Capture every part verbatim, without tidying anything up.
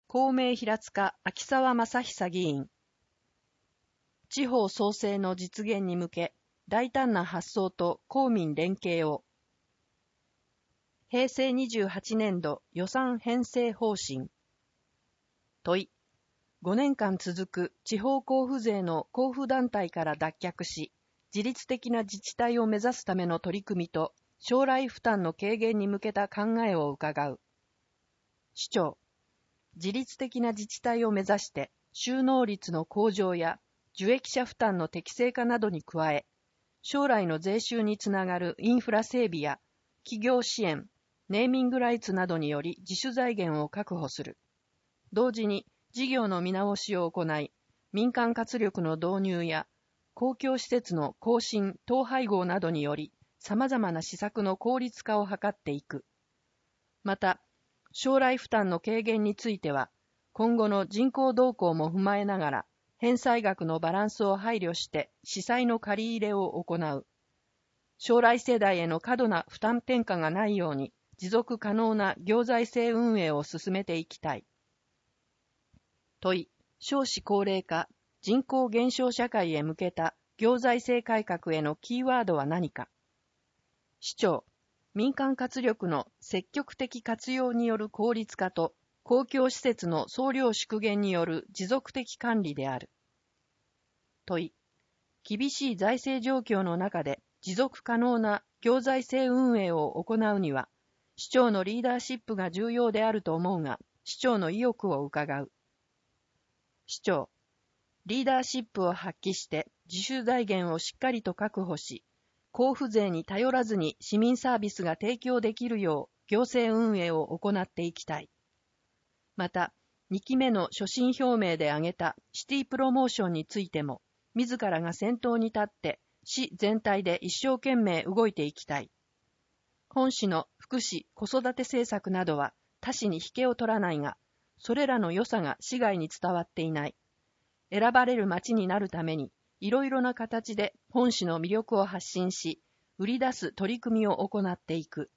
公明平塚秋沢正久議員。地方創生の実現に向け、大胆な発想と公民連携を。へいせいにじゅうはちねんど予算編成方針。問い。ごねんかん続く地方交付税の交付団体から脱却し、自律的な自治体を目指すための取り組みと、将来負担の軽減に向けた考えを伺う。市長。自律的な自治体を目指して、収納率の向上や受益者負担の適正化などに加え、将来の税収につながるインフラ整備や企業支援、ネーミングライツなどにより自主財源を確保する。同時に事業の見直しを行い、民間活力の導入や公共施設の更新・統廃合などにより様々な施策の効率化を図っていく。また、将来負担の軽減については、今後の人口動向も踏まえながら、返済額のバランスを配慮して司債の借り入れを行う。将来世代への過度な負担転嫁がないように、持続可能な行財政運営を進めていきたい。問い。少子高齢化、人口減少社会へ向けた行財政改革へのキーワードは何か。市長。民間活力の積極的活用による効率化と公共施設の総量縮減による持続的管理である。問い。厳しい財政状況の中で持続可能な行財政運営を行うには、市長のリーダーシップが重要であると思うが、市長の意欲を伺う。市長。リーダーシップを発揮して自主財源をしっかりと確保し、交付税に頼らずに市民サービスが提供できるよう行政運営を行っていきたい。また、にきめの所信表明で挙げたシティプロモーションについても、自らが先頭に立って市全体で一生懸命動いていきたい。本市の福祉・子育て政策などは他市に引けを取らないが、それらの良さが市外に伝わっていない。選ばれる町になるために、いろいろな形で本市の魅力を発信し、売り出す取り組みを行っていく。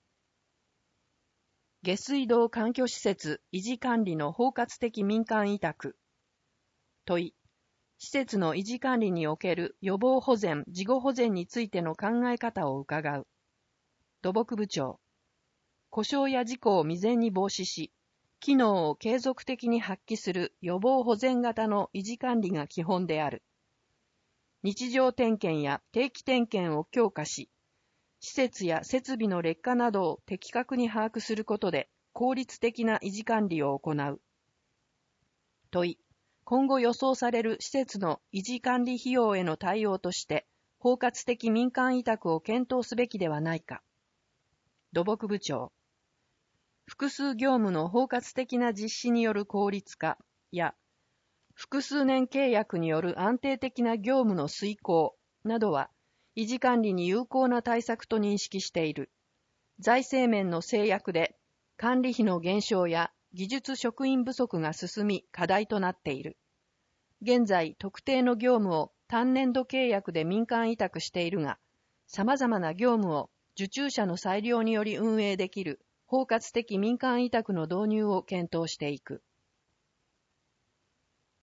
下水道環境施設維持管理の包括的民間委託。問い。施設の維持管理における予防保全・事後保全についての考え方を伺う。土木部長。故障や事故を未然に防止し、機能を継続的に発揮する予防保全型の維持管理が基本である。日常点検や定期点検を強化し、施設や設備の劣化などを的確に把握することで効率的な維持管理を行う。問い。今後予想される施設の維持管理費用への対応として、包括的民間委託を検討すべきではないか。土木部長。複数業務の包括的な実施による効率化や、複数年契約による安定的な業務の遂行などは、維持管理に有効な対策と認識している。財政面の制約で、管理費の減少や技術職員不足が進み課題となっている。現在、特定の業務を単年度契約で民間委託しているが、様々な業務を受注者の裁量により運営できる包括的民間委託の導入を検討していく。